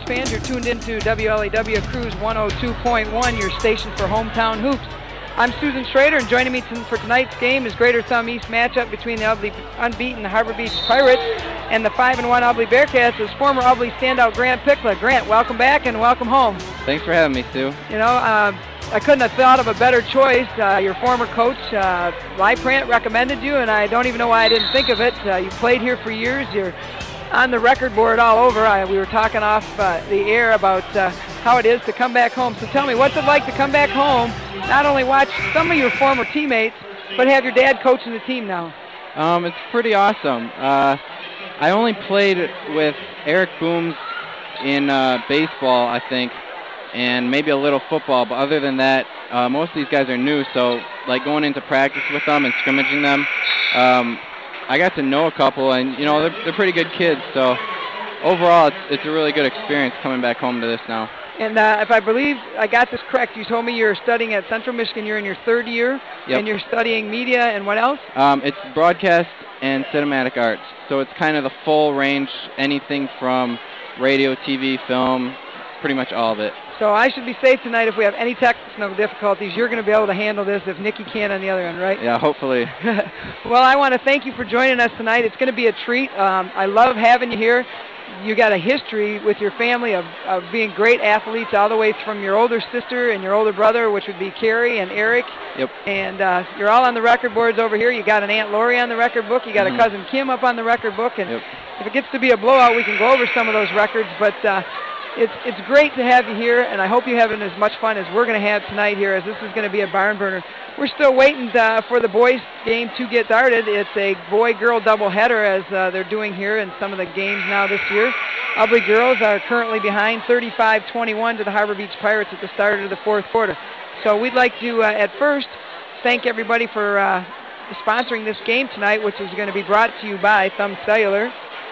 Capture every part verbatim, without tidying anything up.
fans. You're tuned into W L A W Cruise one oh two point one, your station for hometown hoops. I'm Susan Schrader, and joining me t- for tonight's game is Greater Thumb East matchup between the Ubly unbeaten Harbor Beach Pirates and the five and one Ubly Bearcats is former Ubly standout Grant Pickla. Grant, welcome back and welcome home. Thanks for having me, Sue. You know, uh, I couldn't have thought of a better choice. Uh, your former coach, uh, Leiprant, recommended you, and I don't even know why I didn't think of it. Uh, you played here for years. You're on the record board all over. I, we were talking off uh, the air about uh, how it is to come back home. So tell me, what's it like to come back home, not only watch some of your former teammates, but have your dad coaching the team now? Um, it's pretty awesome. Uh, I only played with Eric Booms in uh, baseball, I think, and maybe a little football, but other than that, uh, most of these guys are new, so like going into practice with them and scrimmaging them, um, I got to know a couple, and you know, they're, they're pretty good kids, so overall it's, it's a really good experience coming back home to this now. And uh, if I believe I got this correct, you told me you're studying at Central Michigan. You're in your third year, yep. And you're studying media and what else? Um, it's broadcast and cinematic arts, so it's kind of the full range, anything from radio, T V, film, pretty much all of it. So I should be safe tonight. If we have any technical difficulties, you're going to be able to handle this if Nikki can on the other end, right? Yeah, hopefully. Well, I want to thank you for joining us tonight. It's going to be a treat. Um, I love having you here. You got a history with your family of, of being great athletes all the way from your older sister and your older brother, which would be Carrie and Eric. Yep. And uh, you're all on the record boards over here. You got an Aunt Lori on the record book. You got mm-hmm. a cousin Kim up on the record book. And yep. if it gets to be a blowout, we can go over some of those records. But uh, it's it's great to have you here, and I hope you're having as much fun as we're going to have tonight here, as this is going to be a barn burner. We're still waiting uh, for the boys' game to get started. It's a boy-girl doubleheader, as uh, they're doing here in some of the games now this year. Ubly girls are currently behind thirty-five twenty-one to the Harbor Beach Pirates at the start of the fourth quarter. So we'd like to, uh, at first, thank everybody for uh, sponsoring this game tonight, which is going to be brought to you by Thumb Cellular,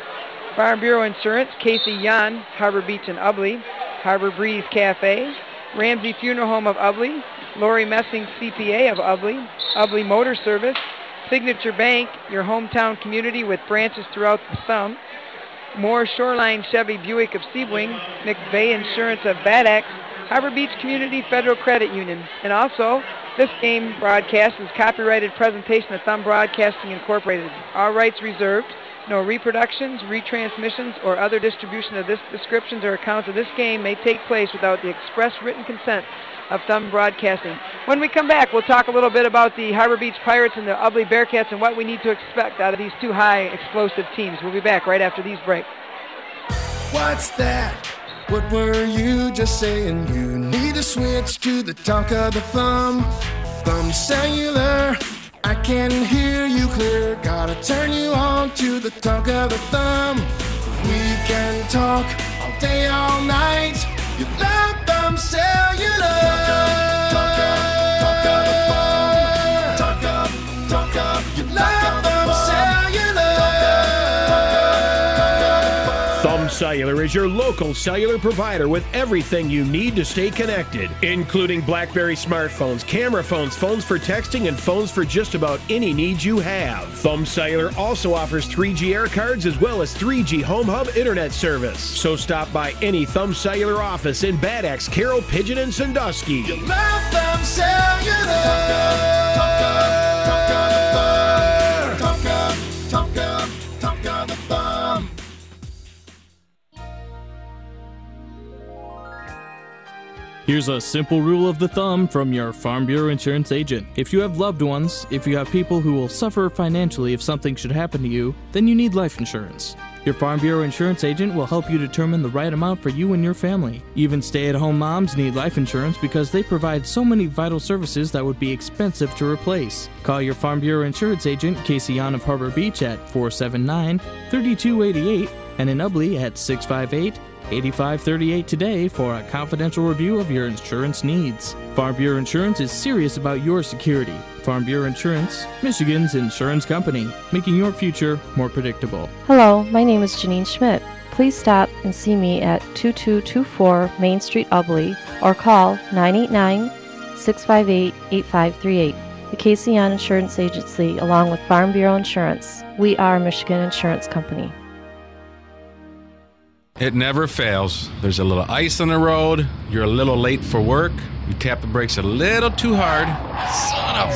Farm Bureau Insurance, Casey Yan, Harbor Beach and Ubly, Harbor Breeze Cafe, Ramsey Funeral Home of Ubly, Lori Messing C P A of Ubly, Ubly Motor Service, Signature Bank, your hometown community with branches throughout the Thumb, Moore Shoreline Chevy Buick of Sebring, McVeigh Insurance of Bad Axe, Harbor Beach Community Federal Credit Union. And also, this game broadcast is copyrighted presentation of Thumb Broadcasting Incorporated. All rights reserved. No reproductions, retransmissions, or other distribution of this descriptions or accounts of this game may take place without the express written consent of Thumb Broadcasting. When we come back, we'll talk a little bit about the Harbor Beach Pirates and the Ubly Bearcats and what we need to expect out of these two high explosive teams. We'll be back right after these breaks. What's that? What were you just saying? You need to switch to the talk of the Thumb. Thumb Cellular. I can hear you clear. Gotta turn you on to the talk of the Thumb. We can talk all day, all night. You love Thumb Cellular. Talk up, talk up, talk of the Thumb. Talk up, talk up. You love Thumb Cellular. Thumb Cellular is your local cellular provider with everything you need to stay connected, including BlackBerry smartphones, camera phones, phones for texting, and phones for just about any needs you have. Thumb Cellular also offers three G air cards as well as three G Home Hub internet service. So stop by any Thumb Cellular office in Bad Axe, Carroll, Pigeon, and Sandusky. You love Thumb Cellular. Talk up, talk up, talk up, talk up, talk up the Thumb. Here's a simple rule of the thumb from your Farm Bureau Insurance agent. If you have loved ones, if you have people who will suffer financially if something should happen to you, then you need life insurance. Your Farm Bureau Insurance agent will help you determine the right amount for you and your family. Even stay-at-home moms need life insurance because they provide so many vital services that would be expensive to replace. Call your Farm Bureau Insurance agent, Casey Yan of Harbor Beach, at four seven nine, three two eight eight and in Ubly at six five eight, eight five three eight today for a confidential review of your insurance needs. Farm Bureau Insurance is serious about your security. Farm Bureau Insurance, Michigan's insurance company, making your future more predictable. Hello, my name is Janine Schmidt. Please stop and see me at two two two four Main Street, Ubly, or call nine eight nine, six five eight, eight five three eight. The Casey Yan Insurance Agency, along with Farm Bureau Insurance. We are Michigan Insurance Company. It never fails. There's a little ice on the road. You're a little late for work. You tap the brakes a little too hard. Son of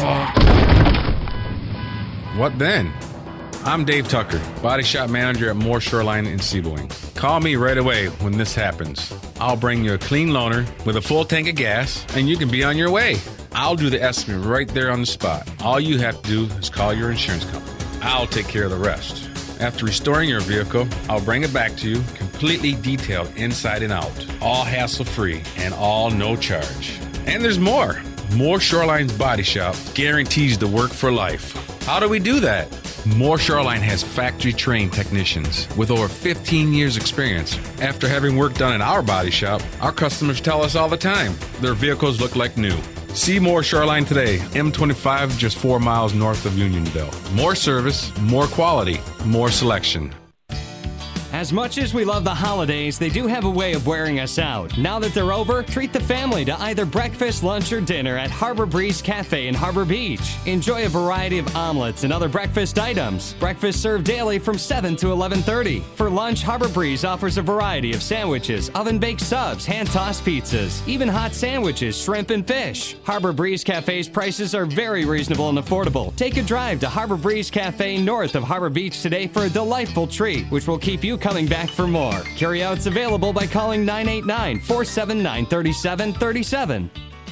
a... What then? I'm Dave Tucker, body shop manager at Moore Shoreline in Seaboing. Call me right away when this happens. I'll bring you a clean loaner with a full tank of gas, and you can be on your way. I'll do the estimate right there on the spot. All you have to do is call your insurance company. I'll take care of the rest. After restoring your vehicle, I'll bring it back to you, completely detailed inside and out. All hassle-free and all no charge. And there's more. Moore Shoreline's Body Shop guarantees the work for life. How do we do that? Moore Shoreline has factory-trained technicians with over fifteen years experience. After having work done in our body shop, our customers tell us all the time their vehicles look like new. See Moore Shoreline today, M twenty-five, just four miles north of Unionville. More service, more quality, more selection. As much as we love the holidays, they do have a way of wearing us out. Now that they're over, treat the family to either breakfast, lunch, or dinner at Harbor Breeze Cafe in Harbor Beach. Enjoy a variety of omelets and other breakfast items. Breakfast served daily from seven to eleven thirty. For lunch, Harbor Breeze offers a variety of sandwiches, oven-baked subs, hand-tossed pizzas, even hot sandwiches, shrimp, and fish. Harbor Breeze Cafe's prices are very reasonable and affordable. Take a drive to Harbor Breeze Cafe north of Harbor Beach today for a delightful treat, which will keep you coming back for more. Carryouts available by calling nine eight nine, four seven nine, three seven three seven.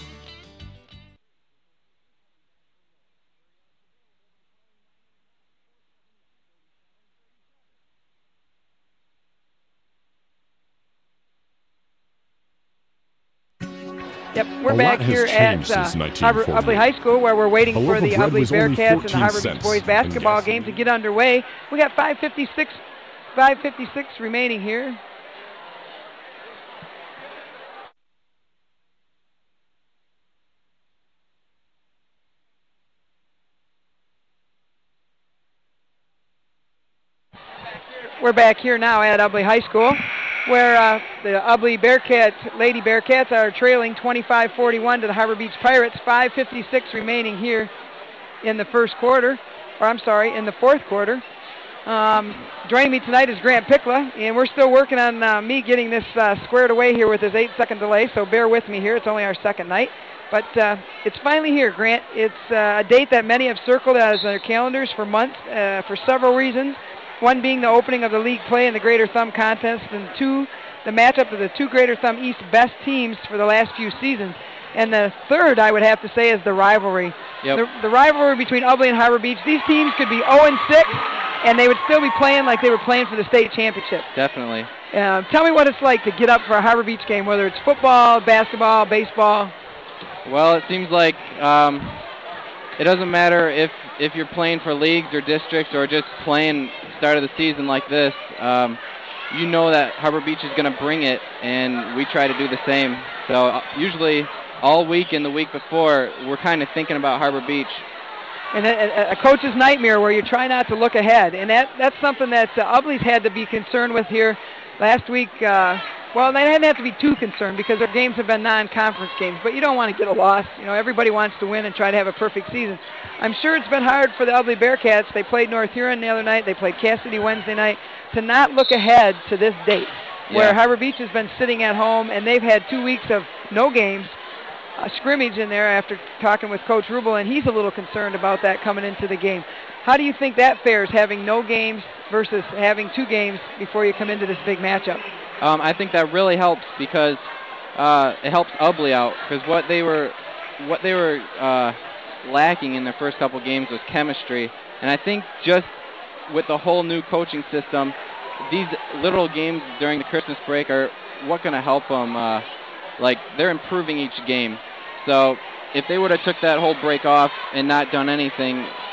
Yep, we're back here at uh, Harbor Ubley High School, where we're waiting for the Ubley Bearcats and the Harbor Beach boys basketball game to get underway. We got five fifty-six remaining here. We're back here now at Ubley High School, where uh, the Ubley Bearcats, Lady Bearcats, are trailing twenty-five forty-one to the Harbor Beach Pirates. five fifty-six remaining here in the first quarter, or I'm sorry, in the fourth quarter. Um, joining me tonight is Grant Pickla, and we're still working on uh, me getting this uh, squared away here with this eight-second delay, so bear with me here. It's only our second night. But uh, it's finally here, Grant. It's uh, a date that many have circled as their calendars for months uh, for several reasons. One being the opening of the league play in the Greater Thumb contest, and two, the matchup of the two Greater Thumb East best teams for the last few seasons. And the third, I would have to say, is the rivalry. Yep. The, the rivalry between Ubley and Harbor Beach. These teams could be oh and six, and they would still be playing like they were playing for the state championship. Definitely. Uh, tell me what it's like to get up for a Harbor Beach game, whether it's football, basketball, baseball. Well, it seems like um, it doesn't matter if, if you're playing for leagues or districts or just playing start of the season like this. Um, you know that Harbor Beach is going to bring it, and we try to do the same. So uh, usually all week and the week before, we're kind of thinking about Harbor Beach. And a, a coach's nightmare where you try not to look ahead. And that, that's something that uh, Ubley's had to be concerned with here last week. Uh, well, they didn't have to be too concerned because their games have been non-conference games. But you don't want to get a loss. You know, everybody wants to win and try to have a perfect season. I'm sure it's been hard for the Ubley Bearcats. They played North Huron the other night. They played Cassidy Wednesday night. To not look ahead to this date where Yeah. Harbor Beach has been sitting at home and they've had two weeks of no games. A scrimmage in there after talking with Coach Rubel, and he's a little concerned about that coming into the game. How do you think that fares, having no games versus having two games before you come into this big matchup? Um, I think that really helps because uh, it helps Ubley out because what they were what they were uh, lacking in their first couple games was chemistry, and I think just with the whole new coaching system, these little games during the Christmas break are what going to help them. Uh, Like, they're improving each game. So if they would have took that whole break off and not done anything,